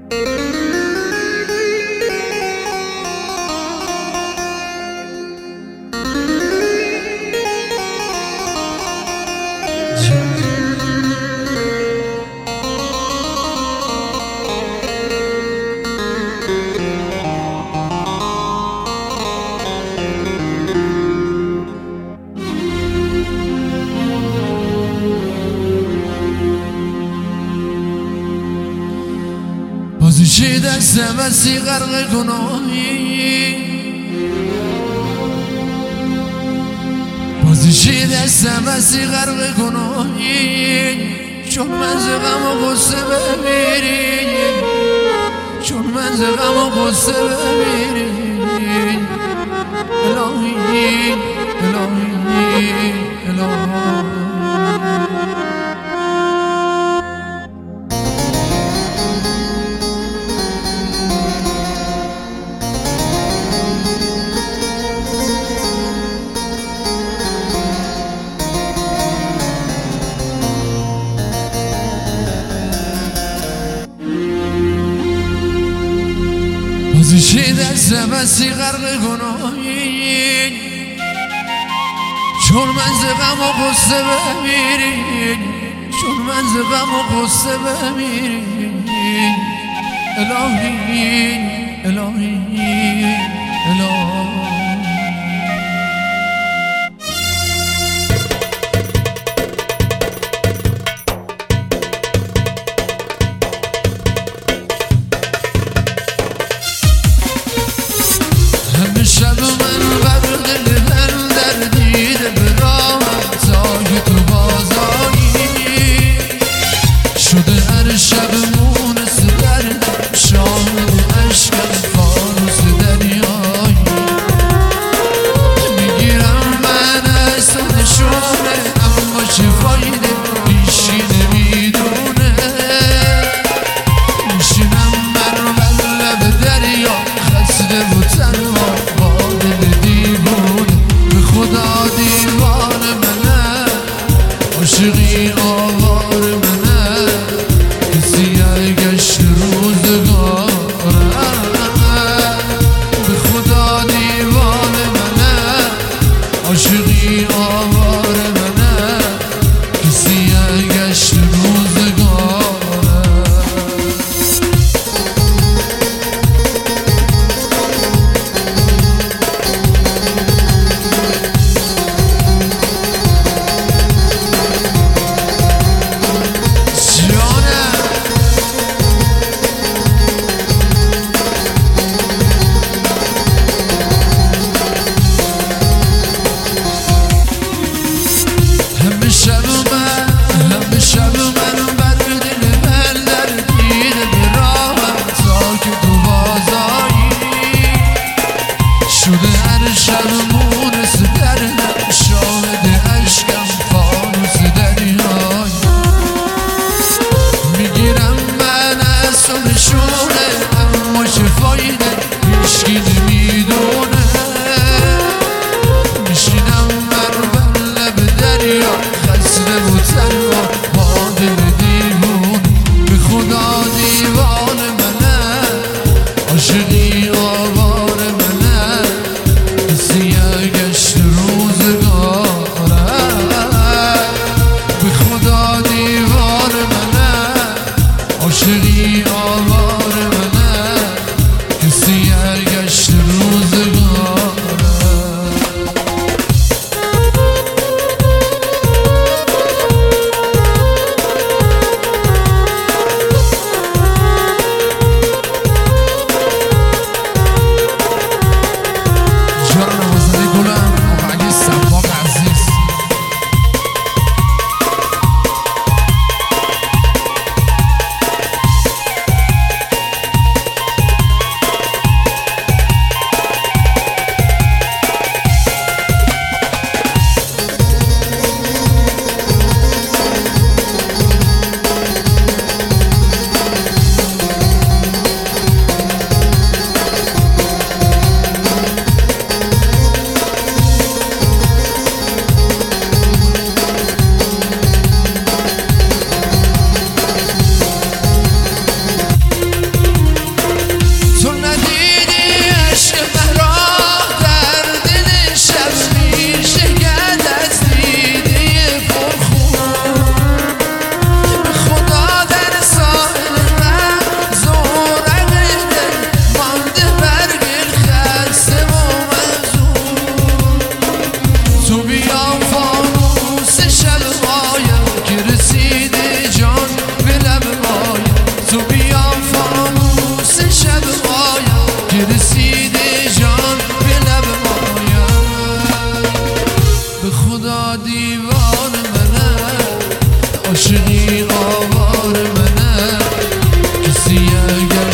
بازیچه دستم بسی غرق گناهی، بازیچه دستم بسی غرق گناهی، چون من ز غم و غصه بمیری، چون من ز غم و غصه بمیری. الهی الهی الهی بازیچه دستم بسی غرق گناهی، چون من ز غم و غصه بمیری، چون من ز غم و غصه بمیری. الهی الهی الهی شب من غرق دل در دیده برامم تا که تو بازایی شده هر شب مونس دردم شاهد عشقم فانوس دریایی.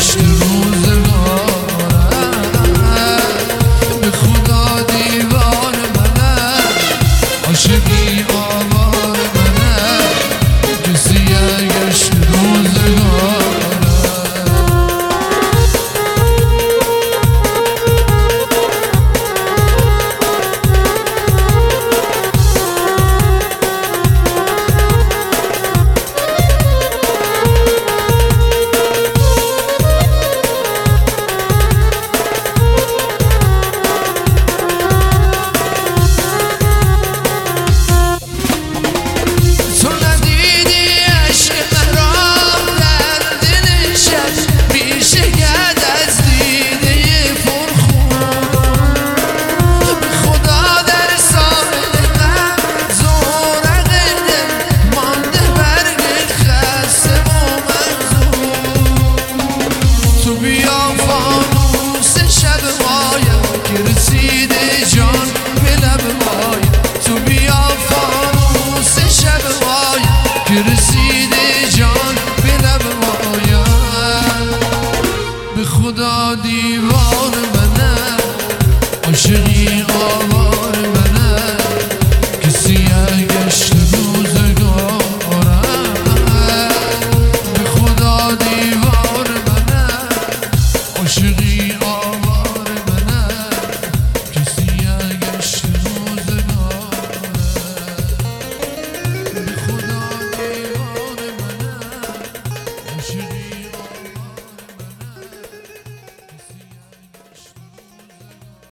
گشت روزگارم به خدا دیوار منم عاشقی آوار منم کسی گشت روزگارم رسیده جان به لب مایم به خدا دیوار منم عاشقی آوار منم کسی گشت روزگارم به خدا دیوار منم عاشقی